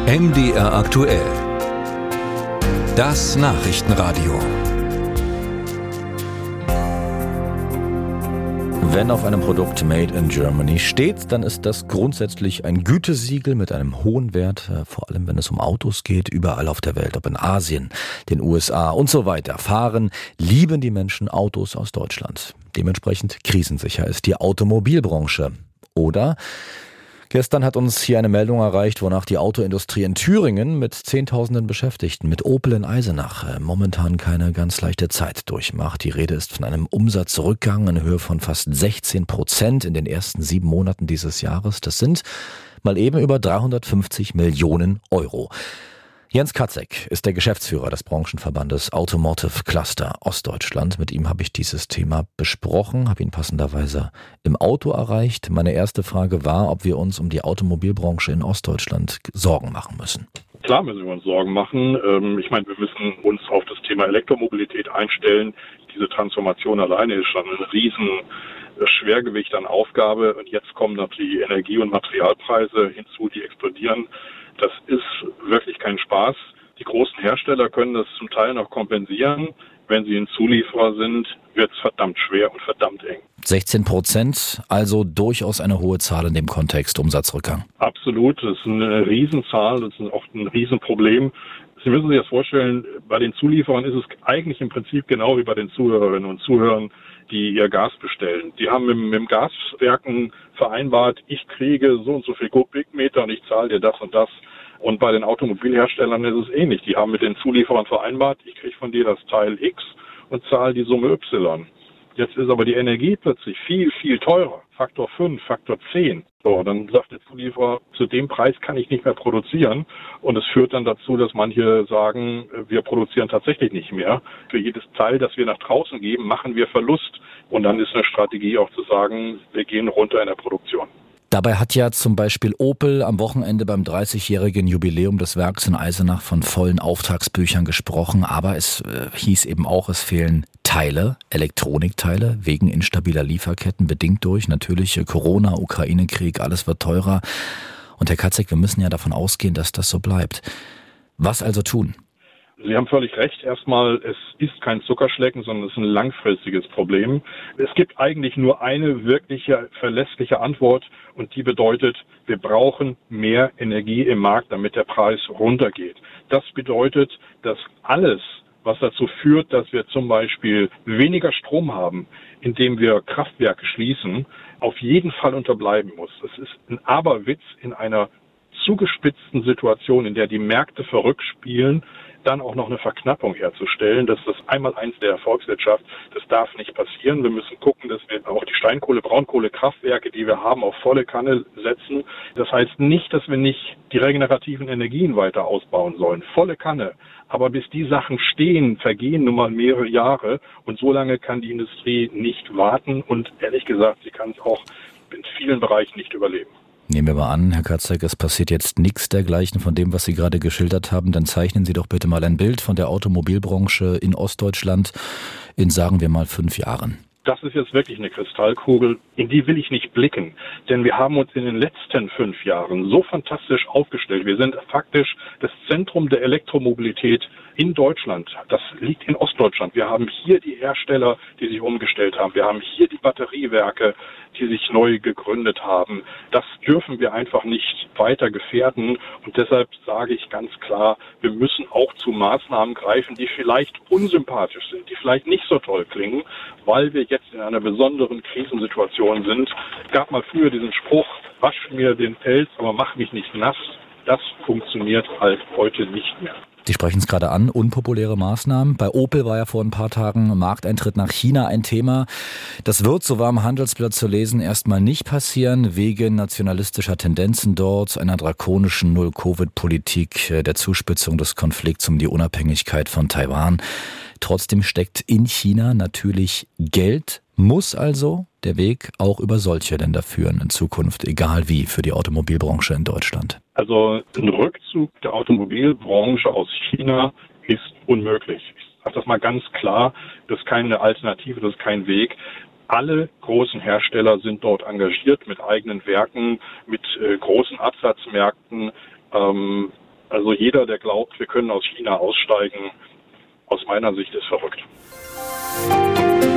MDR aktuell. Das Nachrichtenradio. Wenn auf einem Produkt Made in Germany steht, dann ist das grundsätzlich ein Gütesiegel mit einem hohen Wert, vor allem wenn es um Autos geht, überall auf der Welt, ob in Asien, den USA und so weiter. Lieben die Menschen Autos aus Deutschland. Dementsprechend krisensicher ist die Automobilbranche. Oder gestern hat uns hier eine Meldung erreicht, wonach die Autoindustrie in Thüringen mit Zehntausenden Beschäftigten, mit Opel in Eisenach, momentan keine ganz leichte Zeit durchmacht. Die Rede ist von einem Umsatzrückgang in Höhe von fast 16% in den ersten 7 Monaten dieses Jahres. Das sind mal eben über 350 Millionen Euro. Jens Katzek ist der Geschäftsführer des Branchenverbandes Automotive Cluster Ostdeutschland. Mit ihm habe ich dieses Thema besprochen, habe ihn passenderweise im Auto erreicht. Meine erste Frage war, ob wir uns um die Automobilbranche in Ostdeutschland Sorgen machen müssen. Klar müssen wir uns Sorgen machen. Ich meine, wir müssen uns auf das Thema Elektromobilität einstellen. Diese Transformation alleine ist schon ein riesen Schwergewicht an Aufgabe. Und jetzt kommen noch die Energie- und Materialpreise hinzu, die explodieren. Das ist wirklich kein Spaß. Die großen Hersteller können das zum Teil noch kompensieren. Wenn sie ein Zulieferer sind, wird es verdammt schwer und verdammt eng. 16%, also durchaus eine hohe Zahl in dem Kontext Umsatzrückgang. Absolut, das ist eine Riesenzahl, das ist auch ein Riesenproblem. Sie müssen sich das vorstellen, bei den Zulieferern ist es eigentlich im Prinzip genau wie bei den Zuhörerinnen und Zuhörern, die ihr Gas bestellen. Die haben mit dem Gaswerken vereinbart, ich kriege so und so viel Kubikmeter und ich zahle dir das und das. Und bei den Automobilherstellern ist es ähnlich. Die haben mit den Zulieferern vereinbart, ich kriege von dir das Teil X und zahle die Summe Y. Jetzt ist aber die Energie plötzlich viel, viel teurer. Faktor 5, Faktor 10. So, dann sagt der Zulieferer, zu dem Preis kann ich nicht mehr produzieren. Und es führt dann dazu, dass manche sagen, wir produzieren tatsächlich nicht mehr. Für jedes Teil, das wir nach draußen geben, machen wir Verlust. Und dann ist eine Strategie auch zu sagen, wir gehen runter in der Produktion. Dabei hat ja zum Beispiel Opel am Wochenende beim 30-jährigen Jubiläum des Werks in Eisenach von vollen Auftragsbüchern gesprochen. Aber es hieß eben auch, es fehlen Teile, Elektronikteile, wegen instabiler Lieferketten, bedingt durch natürlich Corona, Ukraine-Krieg, alles wird teurer. Und Herr Katzek, wir müssen ja davon ausgehen, dass das so bleibt. Was also tun? Sie haben völlig recht. Erstmal, es ist kein Zuckerschlecken, sondern es ist ein langfristiges Problem. Es gibt eigentlich nur eine wirkliche, verlässliche Antwort und die bedeutet, wir brauchen mehr Energie im Markt, damit der Preis runtergeht. Das bedeutet, dass alles, was dazu führt, dass wir zum Beispiel weniger Strom haben, indem wir Kraftwerke schließen, auf jeden Fall unterbleiben muss. Es ist ein Aberwitz in einer zugespitzten Situation, in der die Märkte verrückt spielen, dann auch noch eine Verknappung herzustellen. Das ist das Einmaleins der Volkswirtschaft. Das darf nicht passieren. Wir müssen gucken, dass wir auch die Steinkohle-, Braunkohlekraftwerke, die wir haben, auf volle Kanne setzen. Das heißt nicht, dass wir nicht die regenerativen Energien weiter ausbauen sollen. Volle Kanne. Aber bis die Sachen stehen, vergehen nun mal mehrere Jahre. Und so lange kann die Industrie nicht warten. Und ehrlich gesagt, sie kann es auch in vielen Bereichen nicht überleben. Nehmen wir mal an, Herr Katzek, es passiert jetzt nichts dergleichen von dem, was Sie gerade geschildert haben. Dann zeichnen Sie doch bitte mal ein Bild von der Automobilbranche in Ostdeutschland in, sagen wir mal, 5 Jahren. Das ist jetzt wirklich eine Kristallkugel, in die will ich nicht blicken. Denn wir haben uns in den letzten 5 Jahren so fantastisch aufgestellt. Wir sind faktisch das Zentrum der Elektromobilität in Deutschland. Das liegt in Ostdeutschland. Wir haben hier die Hersteller, die sich umgestellt haben. Wir haben hier die Batteriewerke, die sich neu gegründet haben. Das dürfen wir einfach nicht weiter gefährden. Und deshalb sage ich ganz klar, wir müssen auch zu Maßnahmen greifen, die vielleicht unsympathisch sind, die vielleicht nicht so toll klingen, weil wir jetzt in einer besonderen Krisensituation sind. Es gab mal früher diesen Spruch, wasch mir den Pelz, aber mach mich nicht nass. Das funktioniert halt heute nicht mehr. Sie sprechen es gerade an, unpopuläre Maßnahmen. Bei Opel war ja vor ein paar Tagen Markteintritt nach China ein Thema. Das wird, so war im Handelsblatt zu lesen, erstmal nicht passieren, wegen nationalistischer Tendenzen dort, einer drakonischen Null-Covid-Politik, der Zuspitzung des Konflikts um die Unabhängigkeit von Taiwan. Trotzdem steckt in China natürlich Geld, muss also der Weg auch über solche Länder führen in Zukunft, egal wie, für die Automobilbranche in Deutschland. Also ein Rückzug der Automobilbranche aus China ist unmöglich. Ich sage das mal ganz klar, das ist keine Alternative, das ist kein Weg. Alle großen Hersteller sind dort engagiert mit eigenen Werken, mit großen Absatzmärkten. Also jeder, der glaubt, wir können aus China aussteigen, aus meiner Sicht ist verrückt.